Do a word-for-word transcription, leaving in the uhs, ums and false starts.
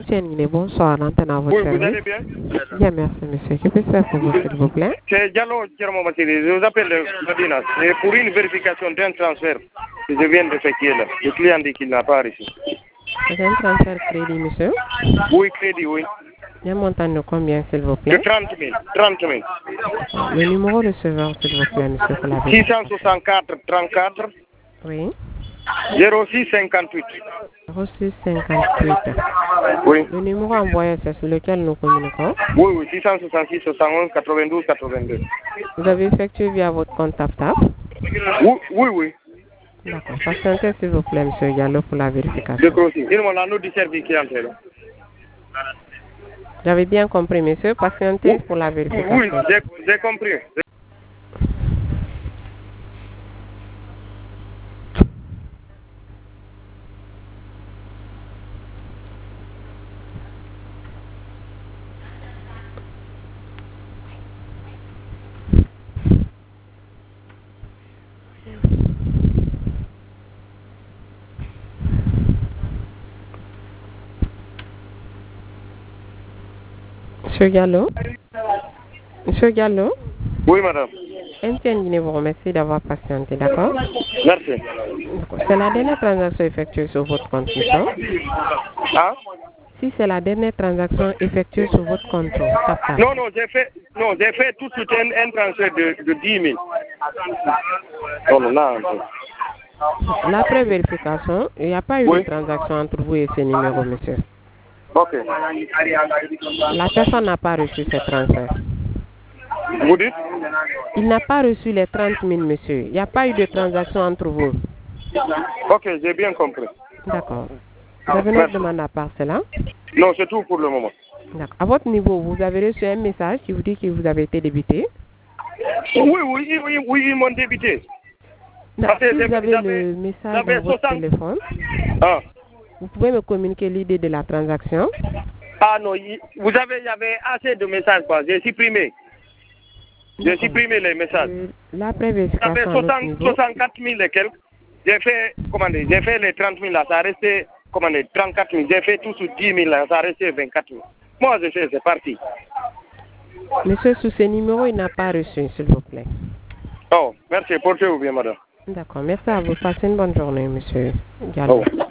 Tiens, bonsoir, l'antenne à votre Oui, service. vous allez bien? Bien, merci, monsieur. Que puis-je faire pour vous, s'il vous plaît? C'est Diallo Djermo Massiri. Je vous appelle de Medina. C'est pour une vérification d'un transfert que je viens d'effectuer là. Le client dit qu'il n'a pas reçu. C'est un transfert crédit, monsieur? Oui, crédit, oui. Il y a un montant de combien, s'il vous De plaît? trente mille. trente mille. Le numéro receveur, s'il vous plaît, monsieur, pour la six vérification. cent soixante-quatre trente-quatre Oui. zéro six cinquante-huit. zéro six cinquante-huit. Oui. Le numéro envoyé, c'est sur lequel nous communiquons. Oui, oui, six cent soixante-six soixante-onze quatre-vingt-douze quatre-vingt-deux. Vous avez effectué via votre compte TapTap? Oui, oui, oui. D'accord. Patientez, s'il vous plaît, monsieur Diallo, pour la vérification. Décroché. Il m'a l'anneau du service qui est entré là. J'avais bien compris, monsieur. Patientez pour la vérification. Oui, j'ai j'ai compris. Monsieur Gallo? Monsieur Gallo? Oui, madame. M T N Guinée vous remercie d'avoir patienté, d'accord? Merci. C'est la dernière transaction effectuée sur votre compte, monsieur? Hein? Si c'est la dernière transaction effectuée sur votre compte, TapTap. Non, non, j'ai fait, non, j'ai fait tout de suite un, un transfert de, de dix mille. Non, non, non. L'après vérification, il n'y a pas eu Oui. de transaction entre vous et ce numéro, monsieur. Ok. La personne n'a pas reçu ce transfert. Vous dites? Il n'a pas reçu les trente mille, monsieur. Il n'y a pas eu de transaction entre vous. Ok, j'ai bien compris. D'accord. Vous avez une autre demande à part cela? Non, c'est tout pour le moment. D'accord. À votre niveau, vous avez reçu un message qui vous dit que vous avez été débité? Oui, oui, oui, oui, ils m'ont débité. Non, Parce que si vous j'avais- avez j'avais- le message j'avais dans votre soixante. téléphone, Ah. vous pouvez me communiquer l'idée de la transaction? Ah non, il- vous avez, il y avait assez de messages, quoi. J'ai supprimé. J'ai supprimé les messages. Euh, L'après J'avais vérification à notre soixante, niveau. soixante-quatre mille et quelques. J'ai fait, comment dire, j'ai fait les trente mille là, ça a resté, comment dire, trente-quatre mille. J'ai fait tout sur dix mille là, ça a resté vingt-quatre mille. Moi, je fais, c'est parti. Monsieur, sous ce numéro, il n'a pas reçu, s'il vous plaît. Oh, merci. Portez-vous bien, madame. D'accord. Merci à vous. Passez une bonne journée, monsieur Gallo. Oh.